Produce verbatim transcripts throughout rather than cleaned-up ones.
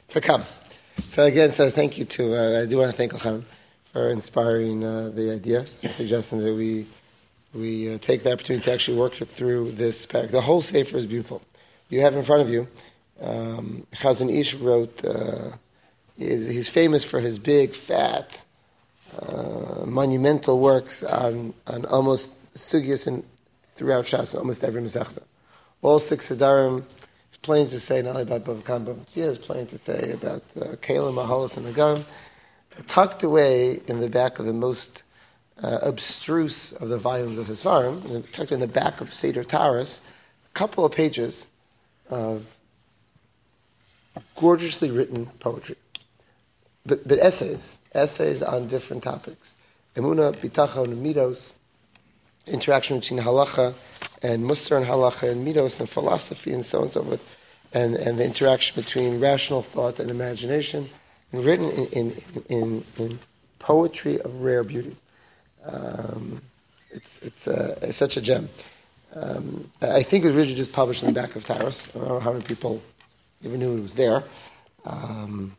to come. So again, so thank you to, uh, I do want to thank Elchanan for inspiring uh, the idea, suggesting that we we uh, take the opportunity to actually work through this parak. The whole Sefer is beautiful. You have in front of you, um, Chazon Ish wrote, uh, is, he's famous for his big, fat, uh, monumental works on, on almost sugyas and throughout Shas, almost every Masechta. All six Siddharim. It's plain to say not only about Bava Kama, but it's plain to say about uh, Kalim, Mahalas, and Agam. Tucked away in the back of the most uh, abstruse of the volumes of his farm, tucked in the back of Seder Taurus, a couple of pages of gorgeously written poetry. But, but essays, essays on different topics. Emunah, Bitachon, and Midos, interaction between halacha and Musar and halacha and Midos and philosophy and so on and so forth, and, and the interaction between rational thought and imagination, and written in, in, in, in poetry of rare beauty. Um, it's it's, uh, it's such a gem. Um, I think it was originally just published in the back of Taurus. I don't know how many people even knew it was there. Um,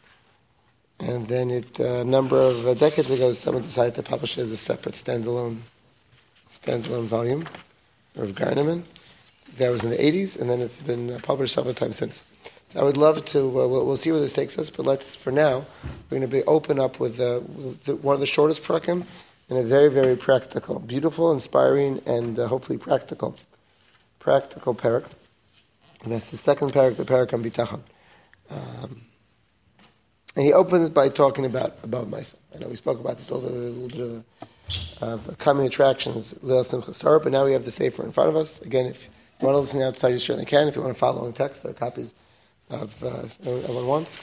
and then it, uh, a number of uh, decades ago, someone decided to publish it as a separate standalone standalone volume of Garneman. That was in the eighties, and then it's been uh, published several times since. So I would love to, uh, we'll, we'll see where this takes us, but let's, for now, we're going to be open up with, uh, with the, one of the shortest parakim, and a very, very practical, beautiful, inspiring, and uh, hopefully practical, practical parak. And that's the second parak, the parak on Bitachon. Um, and he opens by talking about above myself. I know we spoke about this a little bit, a little bit of of common attractions, Leil Simchas Torah, but now we have the Sefer in front of us. Again, if you want to listen outside, you certainly can. If you want to follow in text, there are copies of uh, everyone wants.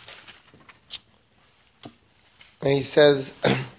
And he says,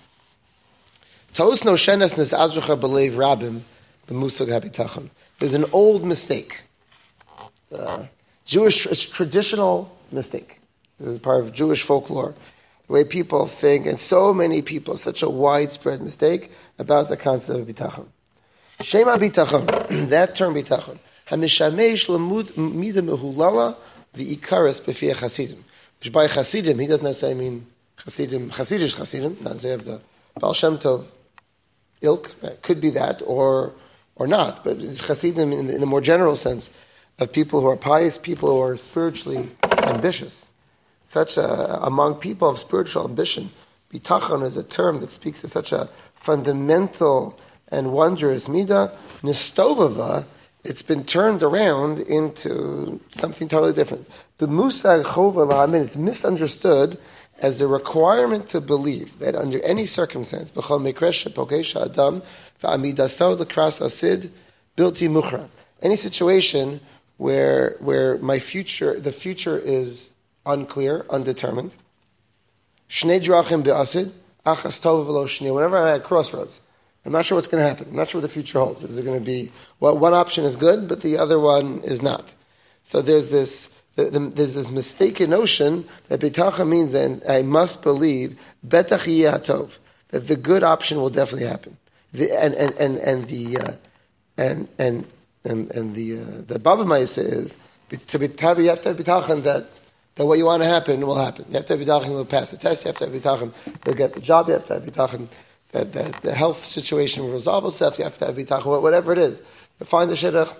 Ta'us no shenes nes azrucha b'leiv rabim b'musag habitachon. There's an old mistake, uh, Jewish, it's traditional mistake. This is part of Jewish folklore. The way people think, and so many people, such a widespread mistake about the concept of bitachon. Shema bitachon, that term bitachon, hamishamesh lemud mida mehulala v'ikaris b'fiyah chasidim. Which by chasidim, he doesn't necessarily mean chasidim, chasidish chasidim, not say of the Baal Shem Tov ilk, that could be that, or or not, but it's chasidim in the, in the more general sense of people who are pious, people who are spiritually ambitious. Such a, among people of spiritual ambition, bitachon is a term that speaks to such a fundamental and wondrous midah. Nistovava, it's been turned around into something totally different. B'musag chova la'amin, it's misunderstood as a requirement to believe that under any circumstance, b'chol mikresh shepogesha adam v'amidaso l'kras asid bilti muchra. Any situation where where my future, the future is unclear, undetermined. Shnei drachim be'asid, achas tov v'lo shnei. Whenever I'm at a crossroads, I'm not sure what's going to happen. I'm not sure what the future holds. Is there going to be, well, one option is good, but the other one is not. So there's this, the, the, there's this mistaken notion that bitachon means that I must believe betach yeh tov, that the good option will definitely happen. The, and, and, and, and the, uh, and, and, and, and the, uh, the Bava Ma'aseh is, to be, to have, you have to have bitachon that that what you want to happen will happen. You have to have bitachon, you'll pass the test. You have to have bitachon, you'll get the job. You have to have bitachon, that, that the health situation will resolve itself. You have to have bitachon, whatever it is. You find the shidduch.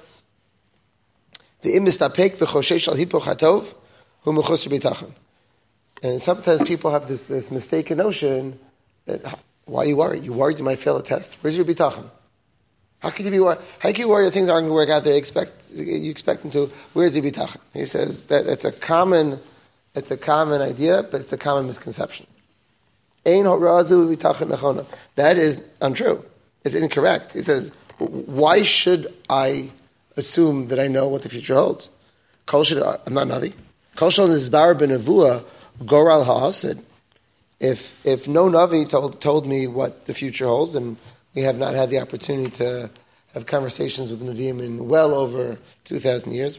The im mistapek b'choshesh al hipoch hatov hu mechus bitachon. And sometimes people have this, this mistaken notion that, why are you worried? You worried you might fail a test? Where's your bitachon? How can you be worried? How can you worry that things aren't going to work out? They expect you expect them to. Where's the bitachon? He says that it's a common, it's a common idea, but it's a common misconception. Ein horazu bitachon nechona. That is untrue. It's incorrect. He says, why should I assume that I know what the future holds? Kol should I'm not navi. Kol shel nizbar benavua goral ha'asid. If if no navi told told me what the future holds, and we have not had the opportunity to have conversations with Nevi'im in well over two thousand years.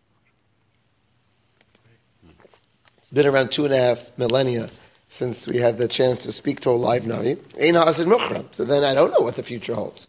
It's been around two and a half millennia since we had the chance to speak to a live Navi. Ein ha'asid muchram. So then I don't know what the future holds.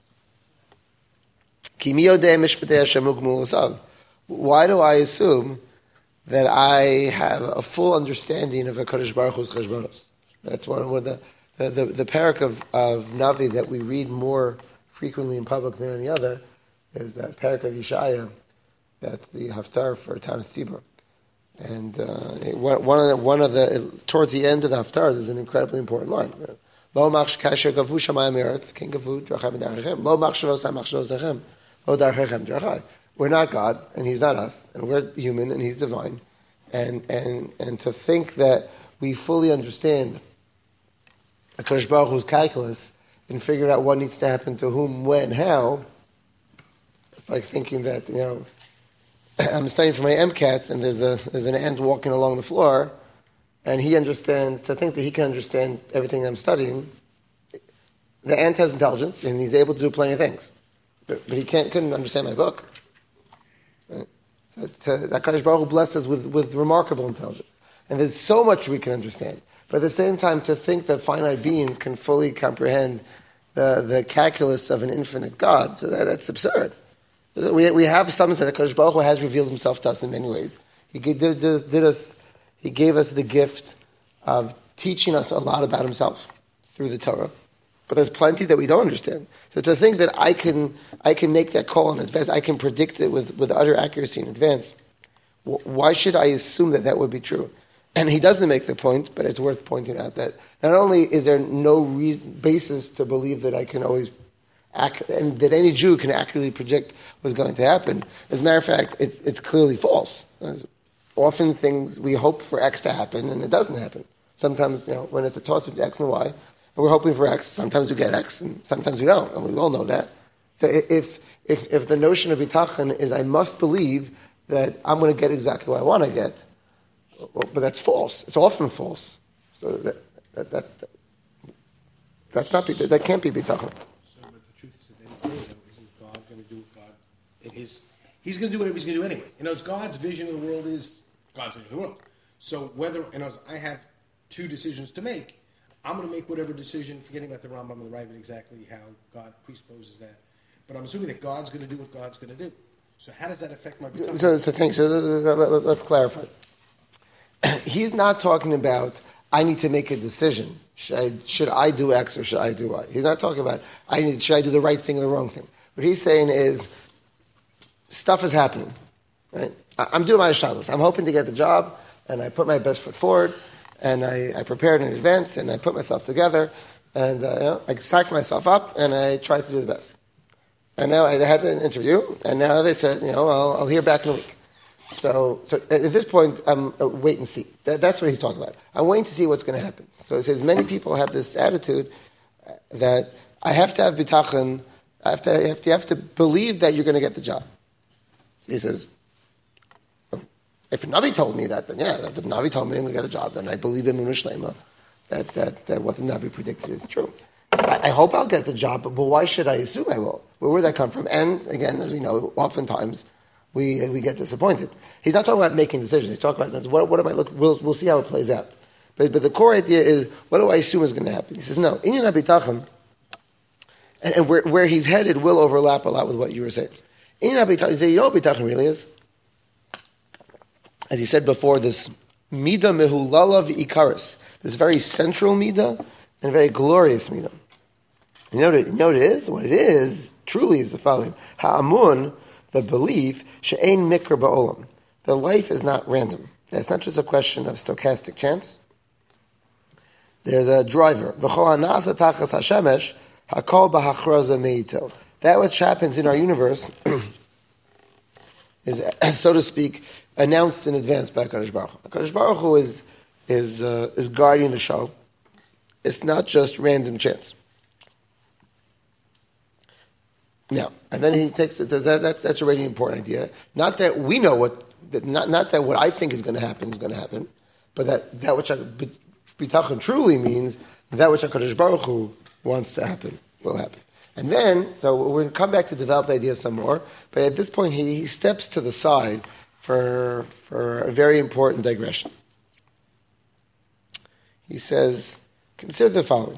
Ki mi yodeh mishpatei Hashem ugmul asav. Why do I assume that I have a full understanding of HaKadosh Baruch Hu's cheshbonos. That's one of the the, the, the parak of, of Navi that we read more frequently in public than any other is that parak of Yeshaya. That's the haftar for Tanis Tzibur. And uh, it, one of the, one of the it, towards the end of the haftar, there's an incredibly important line. Lo machsh kasher gavu shamayim eretz king gavu drachim darachem. Lo machshavos hamachshavos zachem. Lo darachem drachai. We're not God, and He's not us, and we're human, and He's divine. And and and to think that we fully understand HaKadosh Baruch Hu's calculus and figure out what needs to happen to whom, when, how, it's like thinking that, you know, I'm studying for my MCAT, and there's a there's an ant walking along the floor, and he understands, to think that he can understand everything I'm studying. The ant has intelligence, and he's able to do plenty of things. But, but he can't couldn't understand my book. Right? So, so HaKadosh Baruch Hu blessed us with, with remarkable intelligence. And there's so much we can understand. But at the same time, to think that finite beings can fully comprehend the, the calculus of an infinite God, so that, that's absurd. We we have something that HaKadosh Baruch Hu has revealed Himself to us in many ways. He did, did, did us, He gave us the gift of teaching us a lot about Himself through the Torah. But there's plenty that we don't understand. So to think that I can I can make that call in advance, I can predict it with, with utter accuracy in advance, why should I assume that that would be true? And he doesn't make the point, but it's worth pointing out that not only is there no reason, basis to believe that I can always act, and that any Jew can accurately predict what's going to happen. As a matter of fact, it's, it's clearly false. As often things, we hope for X to happen, and it doesn't happen. Sometimes, you know, when it's a toss of X and Y, and we're hoping for X, sometimes we get X, and sometimes we don't, and we all know that. So if if if the notion of bitachon is I must believe that I'm going to get exactly what I want to get, well, but that's false. It's often false. So that that, that, that that's not that, that can't be bitachon. So, but the truth is, at the end of the day, though, isn't God going to do what God in His? He's going to do whatever He's going to do anyway. You know, it's God's vision of the world is God's vision of the world. So whether and as I have two decisions to make, I'm going to make whatever decision, forgetting about the Rambam and the Ravid, exactly how God presupposes that. But I'm assuming that God's going to do what God's going to do. So how does that affect my? So, so it's the thing. So let's clarify. He's not talking about I need to make a decision. Should I, should I do X or should I do Y? He's not talking about I need should I do the right thing or the wrong thing. What he's saying is stuff is happening. Right? I'm doing my shalos. I'm hoping to get the job, and I put my best foot forward, and I, I prepared in advance, and I put myself together, and uh, you know, I psyched myself up, and I tried to do the best. And now I had an interview, and now they said, you know, I'll, I'll hear back in a week. So, so at this point, I'm uh, wait and see. That, that's what he's talking about. I'm waiting to see what's going to happen. So he says many people have this attitude that I have to have bitachon. I have to, I have to, you have to believe that you're going to get the job. So he says, if a Navi told me that, then yeah, if the Navi told me I'm going to get the job, then I believe him in Mishlema, that, that, that what the Navi predicted is true. I, I hope I'll get the job, but, but why should I assume I will? Where would that come from? And again, as we know, oftentimes we we get disappointed. He's not talking about making decisions. He's talking about what, what am I look? We'll we'll see how it plays out. But but the core idea is what do I assume is going to happen? He says no. Inyan habitachon, and, and where where he's headed will overlap a lot with what you were saying. Inyan habitachon. He said, you know what bitachon really is? As he said before, this midah mehulala v'ikaris, this very central midah and very glorious midah. You know, what it, you know what it is? What it is truly is the following: ha'amun, the belief, she'ein mikra ba'olam. The life is not random. It's not just a question of stochastic chance. There's a driver. V'chol hanasa tachas hashemesh hakol b'hachraza meito. That which happens in our universe is, so to speak, announced in advance by HaKadosh Baruch Hu. HaKadosh Baruch Hu is is uh, is guarding the show. It's not just random chance. Now, and then he takes it. That, that, that's already an important idea. Not that we know what, that, not not that what I think is going to happen is going to happen, but that that which bitachon truly means that which HaKadosh Baruch Hu wants to happen will happen. And then, so we're going to come back to develop the idea some more. But at this point, he, he steps to the side for for a very important digression. He says, consider the following.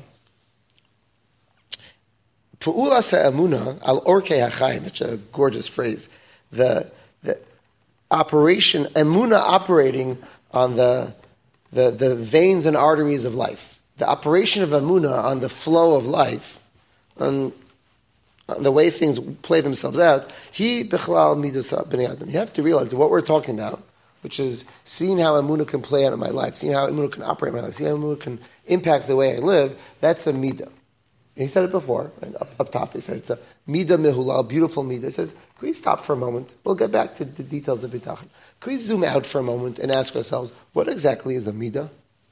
Pu'ula se'amuna al orkei hachayim, such a gorgeous phrase. The, the, operation, emuna operating on the, the the veins and arteries of life. The operation of emuna on the flow of life, on, on the way things play themselves out. He bichlal midus b'nei adam. You have to realize what we're talking about, which is seeing how emuna can play out in my life, seeing how emuna can operate in my life, seeing how emuna can impact the way I live. That's a midah. He said it before, right? up, up top. He said it's a midah mehulal, beautiful midah. He says, can we stop for a moment? We'll get back to the details of bitachon. Can we zoom out for a moment and ask ourselves, what exactly is a midah?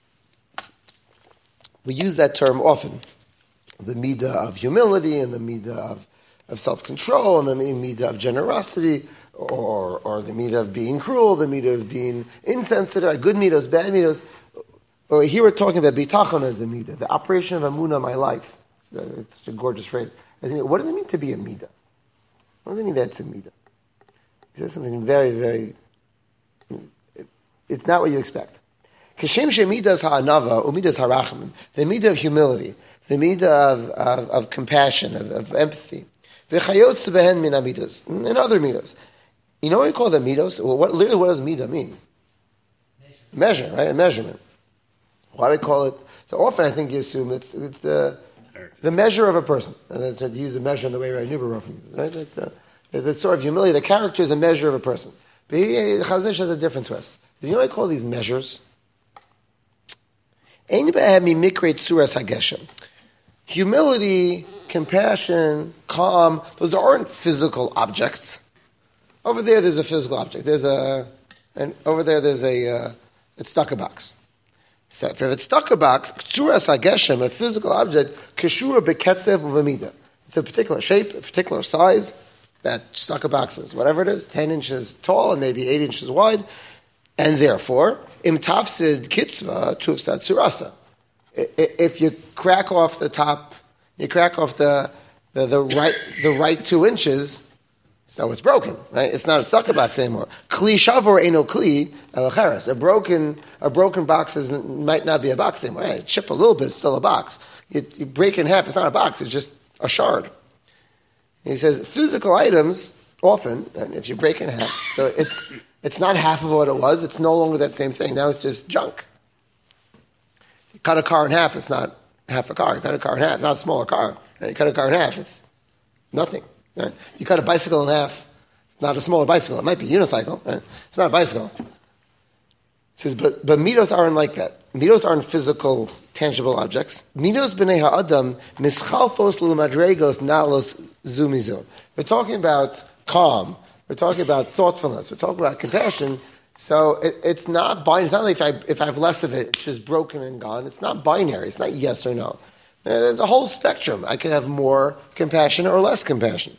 We use that term often. The midah of humility and the midah of, of self-control and the midah of generosity, or or the midah of being cruel, the midah of being insensitive, good midos, bad midos. Well, here we're talking about bitachon as a midah, the operation of emunah in my life. It's such a gorgeous phrase. What does it mean to be a midah? What does it mean that's a midah? He says something very, very... It, it's not what you expect. Kashem shemidas ha'anava umidas harachamim. The midah of humility, the midah of, of, of compassion, of, of empathy. V'chayotz behen min amidas. And other midas. You know what we call them midos? Well, what, literally, what does midah mean? Measure. Measure, right? A measurement. Why we call it... So often I think you assume it's, it's the... The measure of a person, and it's to use a measure in the way Rai Nuber often uses, right? Like the, the, the sort of humility, the character is a measure of a person. But he, Chazon Ish has a different twist. Do you know what I call these measures? Humility, compassion, calm, those aren't physical objects. Over there, there's a physical object. There's a, and over there, there's a, uh, it's stuck a box. So if it's stuck a box, k'tzuras hageshem, a physical object, keshura beketzev uvamida. It's a particular shape, a particular size, that stuck a box is, whatever it is, ten inches tall and maybe eight inches wide, and therefore, im tafsid kitzva tufsad tsurasa. If you crack off the top, you crack off the, the, the right the right two inches, so it's broken, right? It's not a sucker box anymore. Kli shavor eno kli elacheres. A broken a broken box is, might not be a box anymore. Right? You chip a little bit, it's still a box. You, you break it in half, it's not a box, it's just a shard. And he says physical items often, and if you break it in half, so it's it's not half of what it was. It's no longer that same thing. Now it's just junk. You cut a car in half, it's not half a car. You cut a car in half, it's not a smaller car. And you cut a car in half, it's nothing. Right? You cut a bicycle in half, it's not a smaller bicycle. It might be a unicycle. Right? It's not a bicycle. It says, but, but midos aren't like that. Midos aren't physical, tangible objects. Midos b'nei ha'adam mischalpos l'madregos nalos zumizo. We're talking about calm. We're talking about thoughtfulness. We're talking about compassion. So it, it's not binary. It's not like if I, if I have less of it, it's just broken and gone. It's not binary. It's not yes or no. There's a whole spectrum. I can have more compassion or less compassion.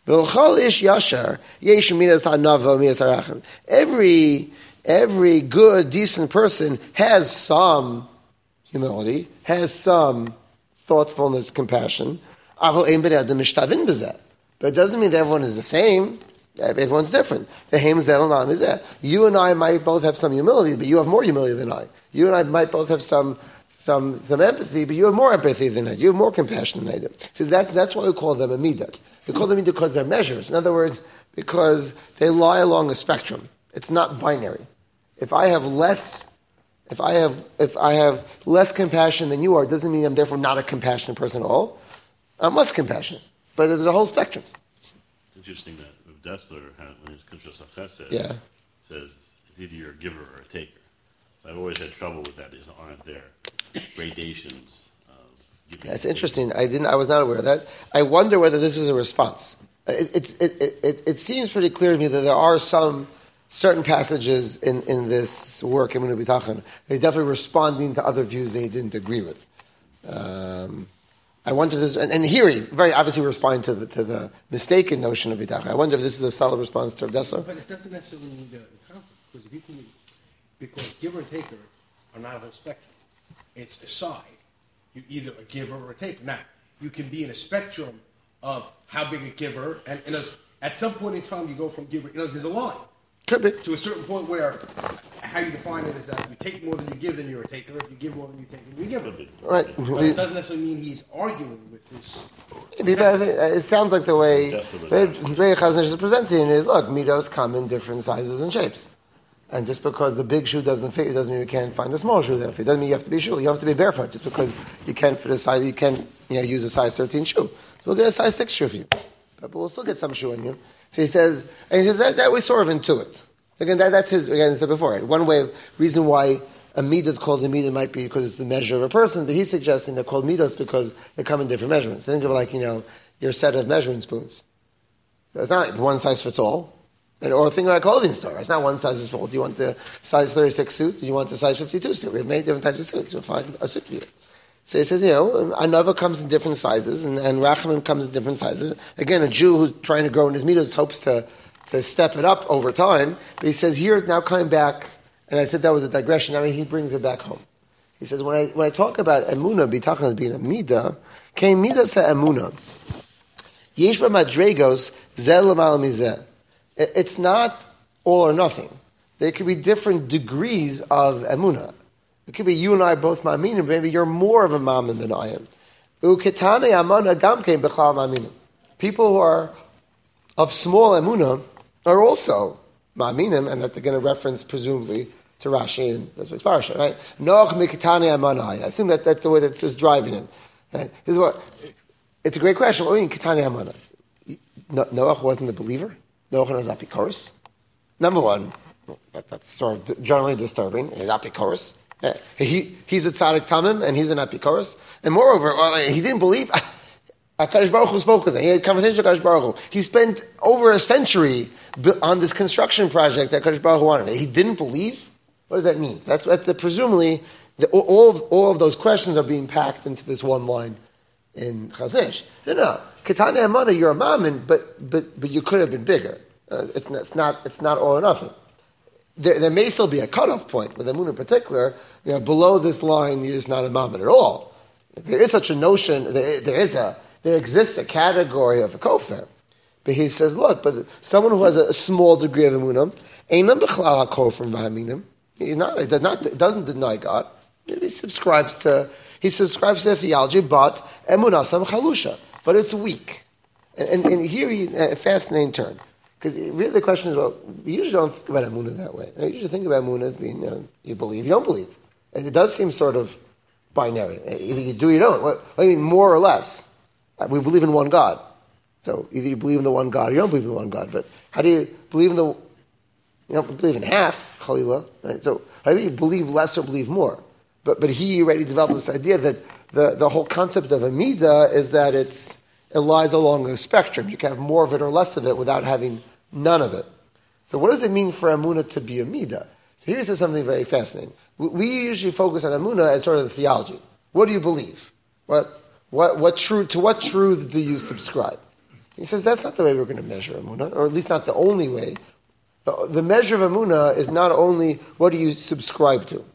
Every every good, decent person has some humility, has some thoughtfulness, compassion. But it doesn't mean that everyone is the same. Everyone's different. You and I might both have some humility, but you have more humility than I. You and I might both have some some some empathy, but you have more empathy than I. You have more compassion than I do. So that, that's why we call them a midah. We call them midah because they're measures. In other words, because they lie along a spectrum. It's not binary. If I have less, if I have if I have less compassion than you are, it doesn't mean I'm therefore not a compassionate person at all. I'm less compassionate, but there's a whole spectrum. Interesting that Dessler, when his Kunshas HaChesed, yeah. says it's either you're a giver or a taker. So I've always had trouble with that. Is aren't there gradations of giving? That's interesting. I didn't. I was not aware of that. I wonder whether this is a response. It, it, it, it, it seems pretty clear to me that there are some certain passages in, in this work, Emunah B'Tachon, they're definitely responding to other views they didn't agree with. Um, I wonder if this, and, and here he's very obviously responding to the, to the mistaken notion of B'Tachon. I wonder if this is a solid response to Dessler. But it doesn't necessarily mean the conflict, because if you can, because giver and taker are not a whole spectrum. It's a side. You're either a giver or a taker. Now, you can be in a spectrum of how big a giver, and, and as, at some point in time you go from giver, you know, there's a line. Could be. To a certain point where, how you define it is that if you take more than you give, then you're a taker. If you give more than you take, then you're a giver. Right. But it doesn't necessarily mean he's arguing with this. Maybe that, it sounds like the way That's the the result. Rebbe Chazon is presenting is, look, midos come in different sizes and shapes. And just because the big shoe doesn't fit, it doesn't mean you can't find the small shoe that fit. It doesn't mean you have to be shoe. You have to be barefoot just because you can't fit a size, you can't you know, use a size thirteen shoe. So we'll get a size six shoe for you. But we'll still get some shoe on you. So he says, and he says that, that we sort of intuit. Again, that, that's his, again, I said before, one way, reason why a midah is called a midah might be because it's the measure of a person, but he's suggesting they're called midos because they come in different measurements. Think of it like, you know, your set of measuring spoons. So it's not one size fits all. And, or think about a clothing store. It's not one size fits all. Do you want the size thirty-six suit? Do you want the size fifty-two suit? We have many different types of suits. You'll find a suit for you. So he says, you know, anava comes in different sizes, and, and rachamim comes in different sizes. Again, a Jew who's trying to grow in his midos hopes to, to step it up over time. But he says, here, now coming back, and I said that was a digression. I mean, he brings it back home. He says, when I when I talk about emunah, bitachon as being a midah, came midah sa emunah. Yesh ba madregos zel l'mal mizeh. It's not all or nothing. There could be different degrees of emunah. It could be you and I both ma'aminim, maybe you're more of a ma'amin than I am. Uketane amana gamkein b'chal ma'aminim. People who are of small emunah are also ma'aminim, and that they're going to reference presumably to Rashi and that's what Parsha, right? Noach miketane amana. I assume that that's the way that's just driving him. Right? This is what. It's a great question. What do you mean ketane amana? Noach wasn't a believer. Noach was apikoros. Number one, that, that's sort of generally disturbing. He's apikoros. He he's a tzaddik tamim and he's an apikoros. And moreover, well, he didn't believe. HaKadosh Baruch Hu spoke with him. He had a conversation with HaKadosh Baruch Hu. He spent over a century on this construction project that HaKadosh Baruch Hu wanted. He didn't believe? What does that mean? That's, that's the, presumably, the, all, of, all of those questions are being packed into this one line in Chazish. No, no. Ketane Amana, you're a mammon, but, but, but you could have been bigger. Uh, it's, not, it's, not, it's not all or nothing. There, there may still be a cutoff point, with Amun in particular, you know, below this line, you're just not a mammon at all. There is such a notion, there, there is a, there exists a category of a kofar. But he says, look, but someone who has a, a small degree of emunah, einam b'chlal hakofar v'haminim. He's not, he does not, doesn't deny God. He subscribes to, he subscribes to the theology, but emunah sam chalusha. But it's weak. And, and, and here, he, a fascinating turn. Because really the question is, well, we usually don't think about emunah that way. I usually think about emunah as being, you know, you believe, you don't believe. And it does seem sort of binary. Either you do or you don't. What, I mean, more or less. We believe in one God. So either you believe in the one God or you don't believe in the one God. But how do you believe in the, you don't believe in half, Khalila, right? So how do you believe less or believe more? But but he already developed this idea that the, the whole concept of a midah is that it's, it lies along a spectrum. You can have more of it or less of it without having none of it. So what does it mean for Amunah to be a midah? So here he says something very fascinating. We, we usually focus on Amunah as sort of the theology. What do you believe? What What, what truth, to what truth do you subscribe? He says that's not the way we're going to measure Emunah, or at least not the only way. The, the measure of Emunah is not only what do you subscribe to.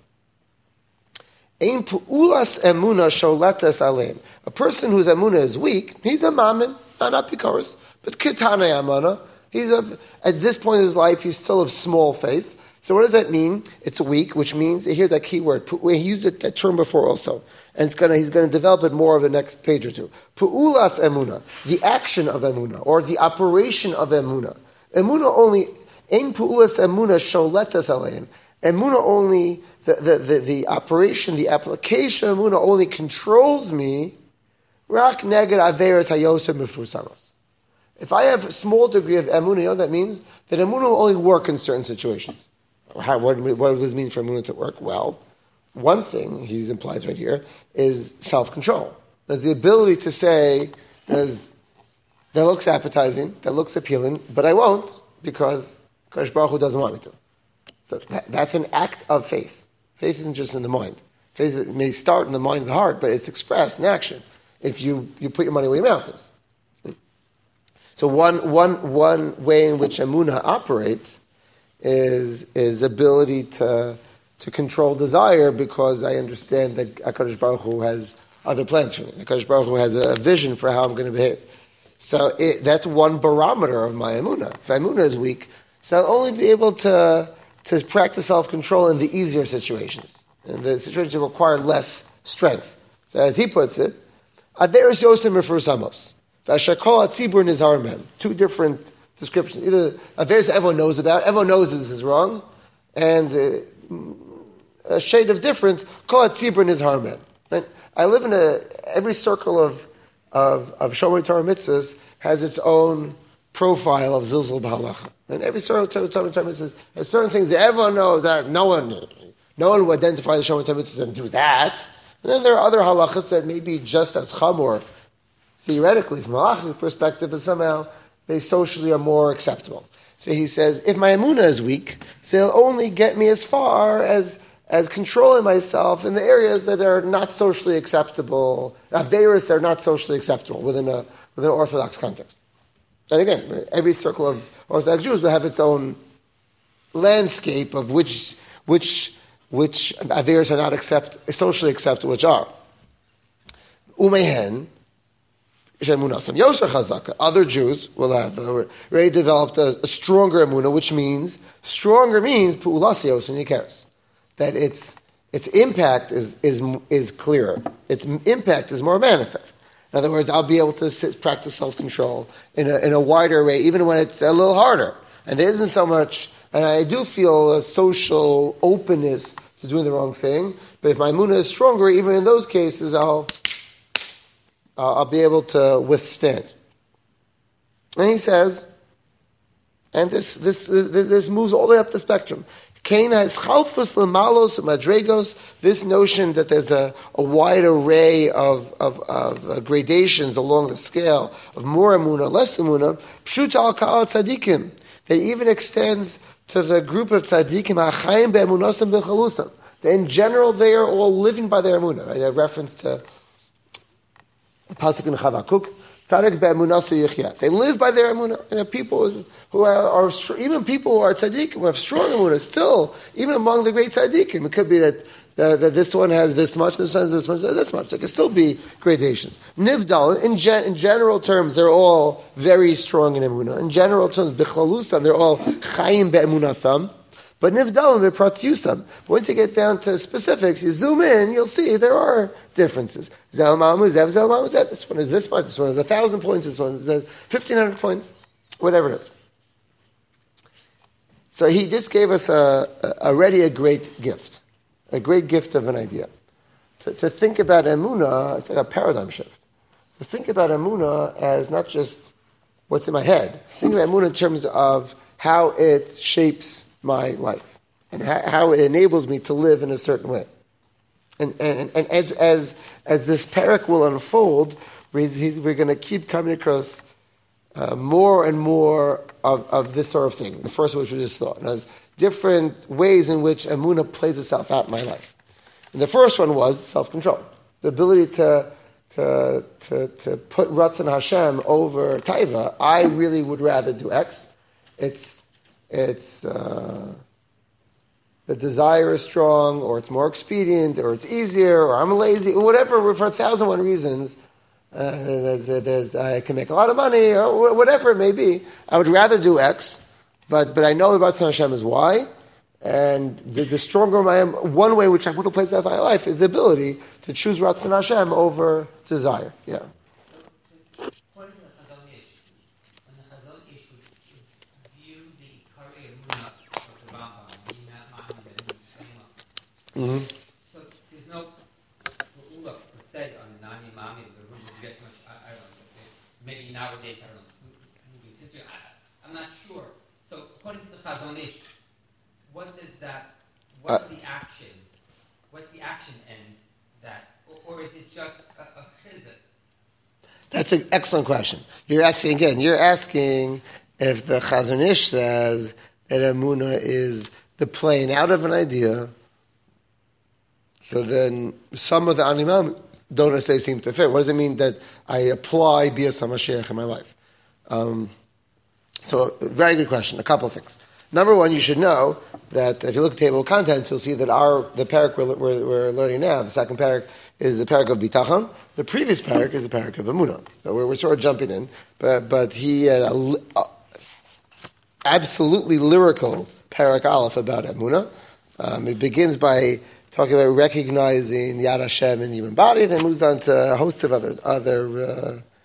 Ein pu'ulas Emunah sholetas aleim. A person whose Emunah is weak, he's a mammon, not apikoros, but kitane amana. He's a, at this point in his life, he's still of small faith. So what does that mean? It's weak, which means, here's that key word. He used it, that term before also. And it's gonna, he's going to develop it more over the next page or two. Pu'ulas emuna, the action of emuna, or the operation of emuna. Emuna only, ein pu'ulas emuna sholetas aleim. Emuna only, the, the, the, the operation, the application of emuna only controls me. Rak neged averes hayosem mefusamos. If I have a small degree of emuna, you know what that means? That emuna will only work in certain situations. How, what, what does it mean for emuna to work? Well, one thing he implies right here is self-control. There's the ability to say, that looks appetizing, that looks appealing, but I won't because Kadosh Baruch Hu doesn't want me to. So that, that's an act of faith. Faith isn't just in the mind. Faith may start in the mind and the heart, but it's expressed in action. If you, you put your money where your mouth is. So one, one, one way in which Emunah operates is, is ability to to control desire because I understand that HaKadosh Baruch Hu has other plans for me. HaKadosh Baruch Hu has a vision for how I'm going to behave. So it, that's one barometer of my emunah. If emunah is weak, so I'll only be able to to practice self-control in the easier situations, in the situations that require less strength. So as he puts it, Aderes Yosem refers Amos. V'ashakol atzibur nizhar mem. Two different descriptions. Either Averis that everyone knows about, everyone knows this is wrong, and uh, a shade of difference, kol atzibur nizhar mem. Right? I live in a, every circle of, of, of Shomer Torah mitzvahs has its own profile of zilzul b'halacha. And every circle of Torah mitzvahs has certain things that everyone knows that no one, no one will identify the Shomer Torah mitzvahs and do that. And then there are other halachas that may be just as chamor, theoretically, from a halachic perspective, but somehow they socially are more acceptable. So he says, if my emunah is weak, so it'll only get me as far as as controlling myself in the areas that are not socially acceptable, averos that are not socially acceptable within a within an Orthodox context. And again, every circle of Orthodox Jews will have its own landscape of which which which averos are not accept, socially acceptable, which are. Umehen, other Jews will have uh, already developed a, a stronger emunah, which means, stronger means pu'ulasios and yikeres. That its its impact is, is is clearer. Its impact is more manifest. In other words, I'll be able to sit, practice self-control in a, in a wider way, even when it's a little harder. And there isn't so much, and I do feel a social openness to doing the wrong thing, but if my emunah is stronger, even in those cases, I'll uh, I'll be able to withstand. And he says, and this this this, this moves all the way up the spectrum. Kain has chalfus lemalos madregos. This notion that there's a, a wide array of of, of uh, gradations along the scale of more emunah, less emunah. Pshuta al ka'al tzadikim, that even extends to the group of tzadikim hachayim be'emunasam b'chalusam. That in general they are all living by their emunah. Right? A reference to pasuk in Chavakuk. They live by their emunah. And people who are, are even people who are tzaddikim, who have strong emunah, still, even among the great tzaddikim, it could be that, uh, that this one has this much, this one has this much, this much. There can still be gradations. Nivdal, in, gen, in general terms, they're all very strong in emunah. In general terms, b'chalusam, they're all chayim be'emunasam. But nivdalim b'pratiyusam. Once you get down to specifics, you zoom in, you'll see there are differences. Zalmamu, zev, zalmamu, zev. This one is this much, this one is a thousand points, this one is fifteen hundred points, whatever it is. So he just gave us a, a, already a great gift, a great gift of an idea. To, to think about emunah, it's like a paradigm shift. To think about emunah as not just what's in my head. Think about emunah in terms of how it shapes my life and how it enables me to live in a certain way. And and, and as, as as this parak will unfold, we're, we're going to keep coming across uh, more and more of, of this sort of thing. The first of which we just thought, and there's different ways in which emunah plays itself out in my life. And the first one was self-control, the ability to to to, to put Ratzon Hashem over Taiva. I really would rather do X. It's It's uh, the desire is strong, or it's more expedient, or it's easier, or I'm lazy, or whatever. For a thousand one reasons, uh, there's, there's, I can make a lot of money, or whatever it may be. I would rather do X, but but I know about Ratzon Hashem is Y, and the, the stronger I am, one way which I put a place in my life is the ability to choose Ratzon Hashem over desire. Yeah. Mm-hmm. So there's no Ula per se on the Nani Mami, the room that you get much, I, I don't know, maybe nowadays, I don't know, moving history, I, I'm not sure. So according to the Chazon Ish, what does that, what's uh, the action, what's the action end that, or, or is it just a, a chizuk? That's an excellent question. You're asking, again, you're asking if the Chazon Ish says that emunah is the playing out of an idea. So then some of the animam don't necessarily seem to fit. What does it mean that I apply Bias HaMashiach in my life? Um, so, very good question. A couple of things. Number one, you should know that if you look at the table of contents, you'll see that our the parak we're, we're, we're learning now, the second parak, is the parak of Bitachon. The previous parak is the parak of Emunah. So we're, we're sort of jumping in. But, but he had a, a absolutely lyrical parak Aleph about Emunah. Um, it begins by talking about recognizing Yad Hashem in the human body, then moves on to a host of other other uh,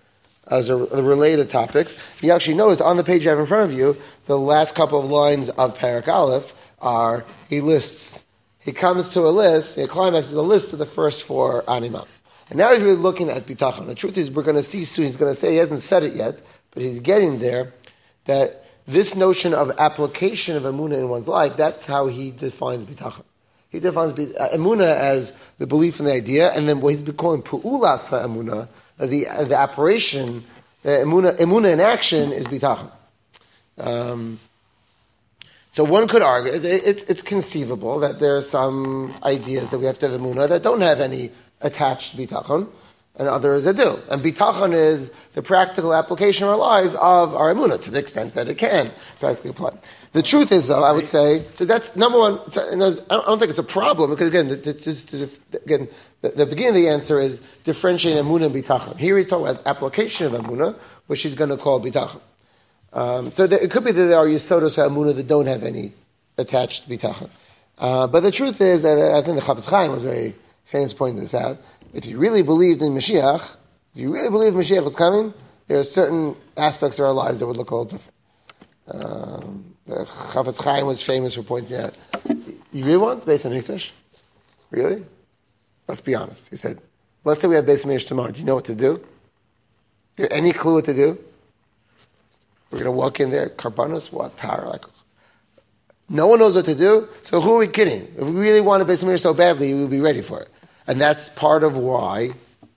as a, the related topics. You actually noticed on the page you have in front of you, the last couple of lines of Parak Aleph are, he lists, he comes to a list, he climaxes a list of the first four animals. And now he's really looking at bitachon. The truth is, we're going to see soon, he's going to say, he hasn't said it yet, but he's getting there, that this notion of application of emunah in one's life, that's how he defines bitachon. He defines emunah as the belief in the idea, and then what he's been calling pu'ulas ha'emunah, the the operation, the emunah, emunah in action is bitachon. Um, so one could argue, it, it, it's conceivable that there are some ideas that we have to have emunah that don't have any attached bitachon, and others that do. And bitachon is the practical application of our lives of our emunah to the extent that it can practically apply. The truth is, though, I would say, so that's number one. I don't think it's a problem because again, just again, the, the beginning of the answer is differentiating emunah and bitachon. Here he's talking about application of emunah, which he's going to call bitachon. Um, so there, it could be that there are yisodos ha'emunah that don't have any attached bitachon. Uh, but the truth is that I think the Chafetz Chaim was very famous pointing this out. If you really believed in Mashiach, if you really believed Mashiach was coming, there are certain aspects of our lives that would look a little different. Um, the Chafetz Chaim was famous for pointing out, you really want Beis HaMikdash? Really? Let's be honest. He said, let's say we have Beis HaMikdash tomorrow. Do you know what to do? Do you have any clue what to do? We're going to walk in there, Karbanos, what, Tara, like, no one knows what to do, so who are we kidding? If we really want a Beis HaMikdash so badly, we would be ready for it. And that's part of why,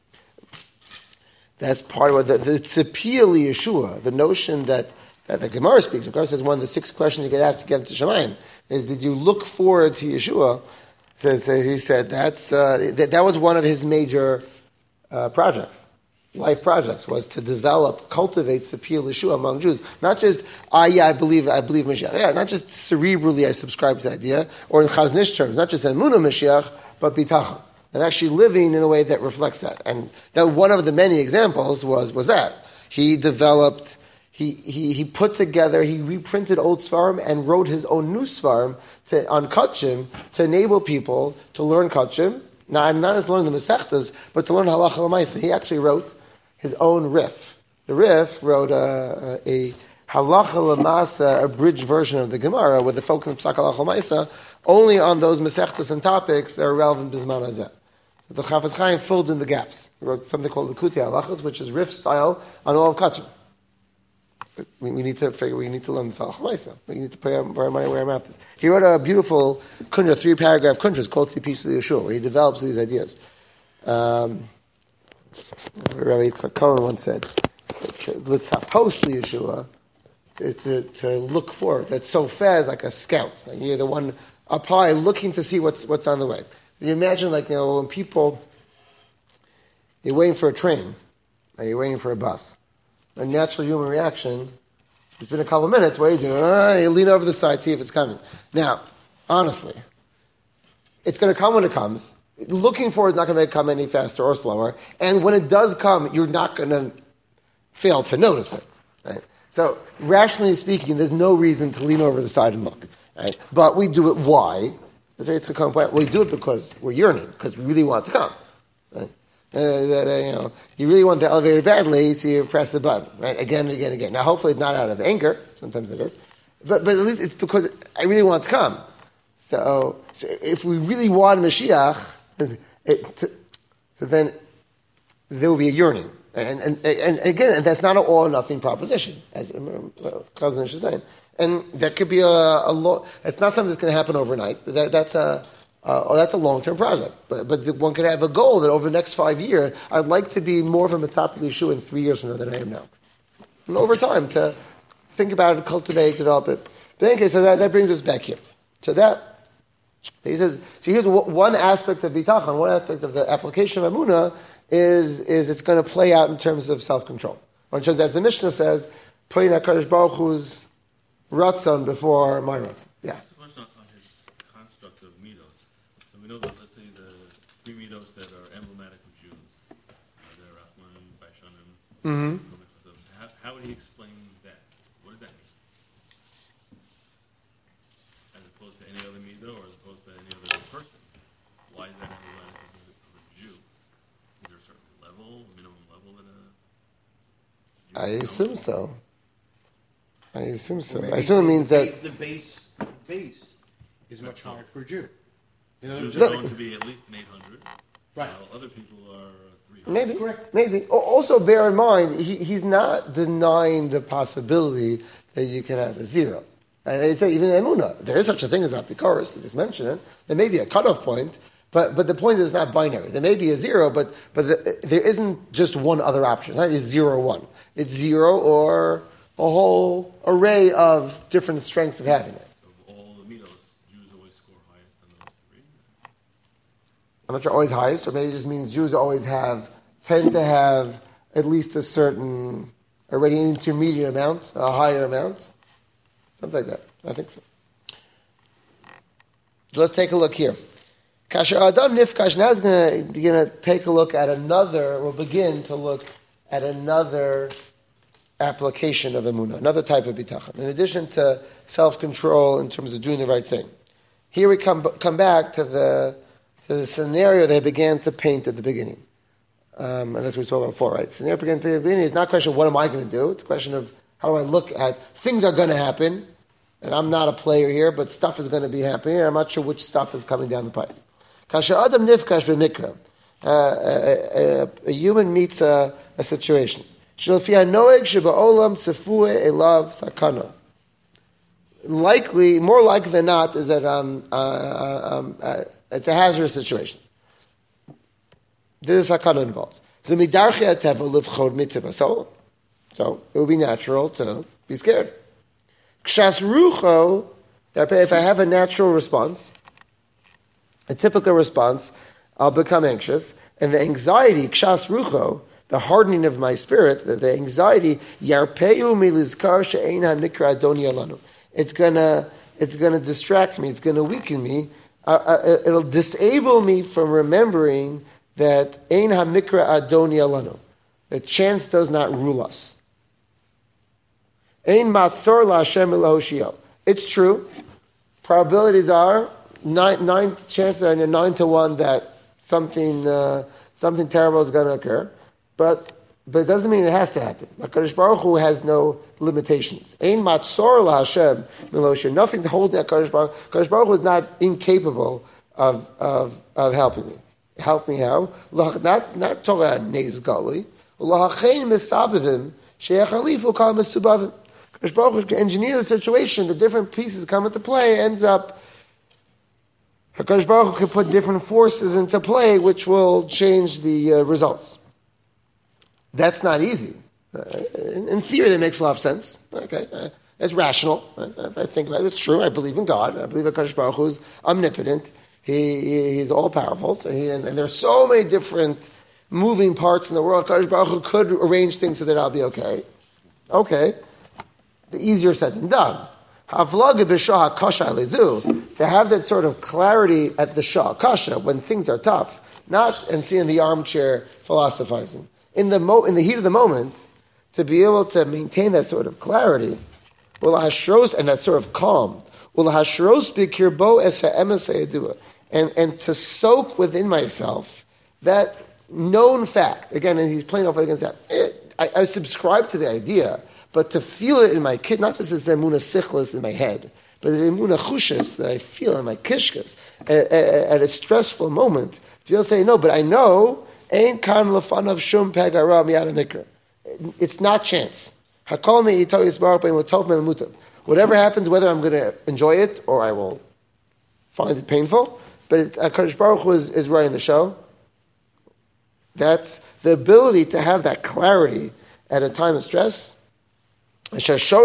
that's part of what, the, the Tzipiyah Yeshua, the notion that, that the Gemara speaks, of course, is one of the six questions you get asked to get into Shemayim, is did you look forward to Yeshua? So, so he said that's, uh, that, that was one of his major uh, projects. Life projects was to develop, cultivate Tzipiyah Yeshua among Jews. Not just, ah, yeah, I believe, I believe Mashiach. Yeah, not just cerebrally I subscribe to the idea, or in Chaznish terms, not just Emunah Mashiach, but Bitachon. And actually living in a way that reflects that. And that one of the many examples was, was that. He developed, he, he, he put together, he reprinted old Svarim and wrote his own new Svarim to, on Kachim to enable people to learn Kachim. Now, not to learn the Masechtas, but to learn Halacha L'Maisa. He actually wrote his own Rif. The Rif wrote a, a, a Halacha L'Masa, a bridged version of the Gemara with the focus of Psak Halacha L'Maisa only on those Masechtas and topics that are relevant Bisman Hazeh. So the Chafetz Chaim filled in the gaps. He wrote something called the Likutei Halachos, which is Rif style on all of Kachim. So we, we need to figure, we need to learn the Halacha L'Maisa. We need to pay our money where our mouth is. He wrote a beautiful kuntra, three paragraph kuntra called Tzipiyah Yeshua, where he develops these ideas. Um, Rabbi Yitzchak Cohen once said, "Let's post the Yeshua is to, to look forward. That's so fast, like a scout. Like you're the one up high, looking to see what's what's on the way." You imagine, like you know, when people you're waiting for a train, or you're waiting for a bus. A natural human reaction. It's been a couple of minutes. What do you do? Uh, you lean over the side, see if it's coming. Now, honestly, it's going to come when it comes. Looking for it is not going to come any faster or slower. And when it does come, you're not going to fail to notice it. Right? So, rationally speaking, there's no reason to lean over the side and look. Right? But we do it. Why? It's a point. We do it because we're yearning, because we really want it to come. Right? Uh, uh, you know, you really want the elevator badly, so you press the button, right? Again and again and again. Now, hopefully, it's not out of anger. Sometimes it is, but but at least it's because I really want it to come. So, so if we really want Mashiach, it, to, so then there will be a yearning, and and and again, and that's not an all or nothing proposition, as Chazon is saying, and that could be a, a lo- It's not something that's going to happen overnight. But that, that's a Uh, oh, that's a long-term project. But, but the, one could have a goal that over the next five years, I'd like to be more of a Mitzapel Yeshua in three years from now than I am now. And over time, to think about it, cultivate, develop it. But anyway, so that, that brings us back here. So that, he says, so here's one aspect of Bitachon, one aspect of the application of Emunah is, is it's going to play out in terms of self-control. Or in terms, as the Mishnah says, putting HaKadosh Baruch Hu's Ratzon before my Ratzon. Yeah. We know that, let's say, the three midos that are emblematic of Jews, uh, the Rachman, Baishanim, mm-hmm. how, how would he explain that? What does that mean? As opposed to any other mido, or as opposed to any other person? Why is that emblematic of a, of a Jew? Is there a certain level, minimum level that a... I assume so. I assume so. Or maybe I assume it means the that. base, the base, the base is much higher for a Jew. You know, Jews just- are going to be at least an eight hundred. Right. While other people are three hundred. Maybe, Correct. maybe. Al- Also, bear in mind, he, he's not denying the possibility that you can have a zero. And they say even in Emunah, there is such a thing as Apikoros. You just mentioned it. There may be a cutoff point, but but the point is not binary. There may be a zero, but but the, there isn't just one other option. It's not it's zero or one. It's zero or a whole array of different strengths of having it. So of all the mitos, Jews always score highest than those three. I'm not sure always highest, or maybe it just means Jews always have tend to have at least a certain already an intermediate amount, a higher amount, something like that. I think so. So let's take a look here. Kasher Adam Nifkash now is going to begin to take a look at another. We'll begin to look at another application of emunah, another type of bitachon. In addition to self-control in terms of doing the right thing, here we come come back to the to the scenario they began to paint at the beginning. Um, and that's what we talked about before, right? The scenario began at the beginning. It's not a question of what am I going to do. It's a question of how do I look at things are going to happen, and I'm not a player here, but stuff is going to be happening, and I'm not sure which stuff is coming down the pipe. Kasher Adam Nifkash b'mikra. Uh, a, a, a human meets a, a situation. Likely, more likely than not, is that um, uh, um, uh, it's a hazardous situation. This is sakana involved. So, so it would be natural to be scared. If I have a natural response, a typical response, I'll become anxious, and the anxiety, kshas rucho, the hardening of my spirit, the, the anxiety, yarpeu milizkar she'ein ha'mikra adoni alanu. It's gonna, it's gonna distract me. It's gonna weaken me. Uh, uh, it'll disable me from remembering that ein ha'mikra adoni alanu. The chance does not rule us. Ein matzor la'Hashem elohoshio. It's true. Probabilities are nine, nine chances are nine to one that something, uh, something terrible is going to occur. But but it doesn't mean it has to happen. HaKadosh Baruch Hu has no limitations. Ein matzor laHashem miloshe. Nothing to hold HaKadosh Baruch Hu. HaKadosh Baruch Hu is not incapable of of of helping me. Help me how? Not not Torah neiz gali. Lahachein misabivim she'echalifu kal misubavim. HaKadosh Baruch Hu can engineer the situation. The different pieces come into play. Ends up HaKadosh Baruch Hu can put different forces into play, which will change the uh, results. That's not easy. Uh, in, in theory, that makes a lot of sense. Okay, uh, it's rational. Right? If I think about it, it's true. I believe in God. I believe that HaKadosh Baruch Hu is omnipotent. He, he He's all powerful. So he, and, and there's so many different moving parts in the world. HaKadosh Baruch Hu could arrange things so that I'll be okay. Okay, the easier said than done. To have that sort of clarity at the Shah Kasha when things are tough, not and see in the armchair philosophizing. In the mo- in the heat of the moment, to be able to maintain that sort of clarity, and that sort of calm, and and to soak within myself that known fact. Again, and he's playing off against that. It, I, I subscribe to the idea, but to feel it in my kid, not just as the emunah sichlis in my head, but the emunah chushis that I feel in my kishkas at, at, at a stressful moment. To be able to say, no, but I know. Ein kan lefanav shum pegara miyad mikra. It's not chance. Hakol me ito yisbarach bein l'tov men mutav. Whatever happens, whether I'm going to enjoy it or I will find it painful, but it's, HaKadosh Baruch Hu is, is running the show. That's the ability to have that clarity at a time of stress. And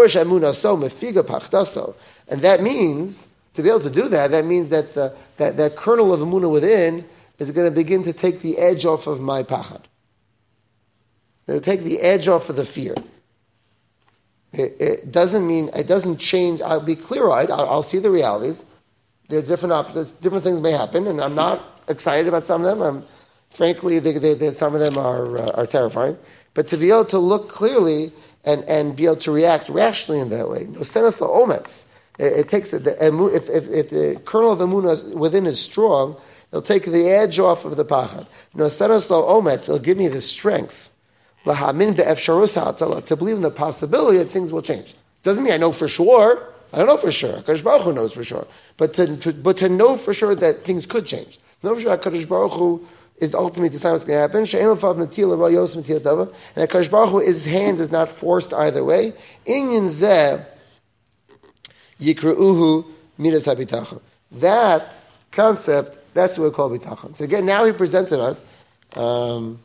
that means, to be able to do that, that means that the, that, that kernel of emunah within is going to begin to take the edge off of my pachad. It'll take the edge off of the fear. It, it doesn't mean, it doesn't change, I'll be clear-eyed, I'll, I'll see the realities. There are different options, different things may happen, and I'm not excited about some of them. I'm, frankly, they, they, they, some of them are uh, are terrifying. But to be able to look clearly and, and be able to react rationally in that way, no sense of omets. It, it takes the, the if, if, if the kernel of emunah within is strong, it'll take the edge off of the pachad. No senos lo omets. It'll give me the strength. Lahamin be'efsharus ha'atala, to believe in the possibility that things will change. Doesn't mean I know for sure. I don't know for sure. HaKadosh Baruch Hu knows for sure. But to, to but to know for sure that things could change. Know for sure HaKadosh Baruch Hu is ultimately decide what's going to happen. She'en l'fav natil l'ra yos natil tava. And HaKadosh Baruch Hu, his hand is not forced either way. Inyan zeh yikra'uhu midas habitachon. That concept, that's what we call bitachon. So again, now he presented us, um,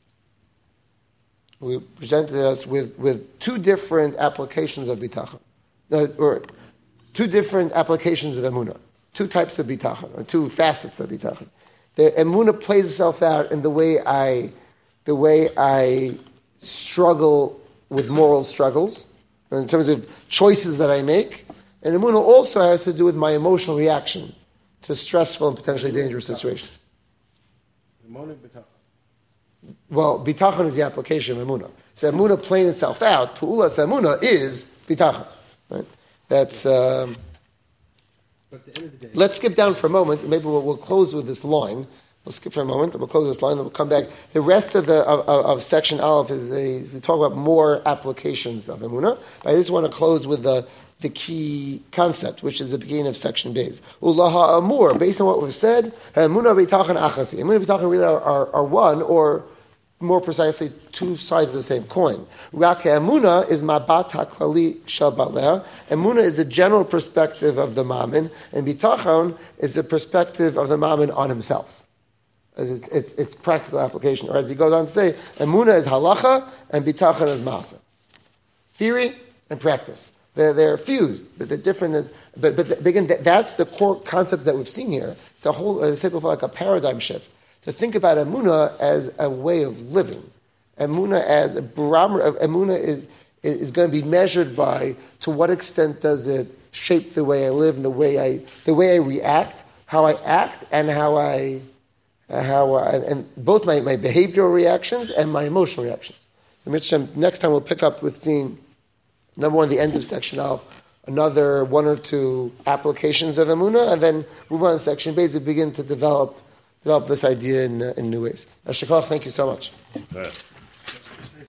we presented us with, with two different applications of bitachon, uh, or two different applications of emunah, two types of bitachon, or two facets of bitachon. The emunah plays itself out in the way I, the way I struggle with moral struggles, in terms of choices that I make, and emunah also has to do with my emotional reaction to stressful and potentially dangerous situations. Well, bitachon is the application of emunah. So emunah playing itself out, pu'ulas emunah is bitachon. Right? That's. Um, but at the end of the day, let's skip down for a moment. Maybe we'll, we'll close with this line. We'll skip for a moment. We'll close this line. Then we'll come back. The rest of the of, of, of section Aleph is, a, is to talk about more applications of emunah. I just want to close with the. the key concept, which is the beginning of section Beis. Ulaha Amur, based on what we've said, Emunah B'tachon Achasi. Emunah B'tachon really are, are, are one, or more precisely, two sides of the same coin. Rake Emunah is Mabat HaKlali Shel Baleh. Emunah is the general perspective of the Mammon, and B'tachon is the perspective of the Mammon on himself. It's, it's, it's practical application. Or as he goes on to say, Emunah is halacha, and B'tachon is masa. Theory and practice. They're, they're fused, but they're different. But, but again, that's the core concept that we've seen here. It's a whole, as I said before, like a paradigm shift. To think about emunah as a way of living. Emunah as a barometer of emunah is, is going to be measured by to what extent does it shape the way I live and the way I, the way I react, how I act, and how I, how I, and both my, my behavioral reactions and my emotional reactions. So next time we'll pick up with seeing number one, the end of section Aleph, another one or two applications of emunah, and then move on to section Beis and begin to develop develop this idea in, uh, in new ways. Ashikach, thank you so much. Right.